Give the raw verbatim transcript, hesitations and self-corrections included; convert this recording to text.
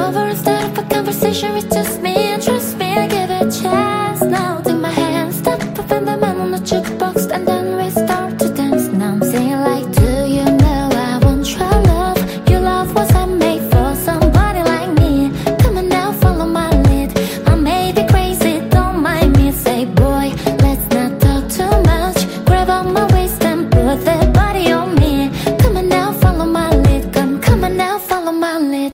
over instead of a conversation with just me.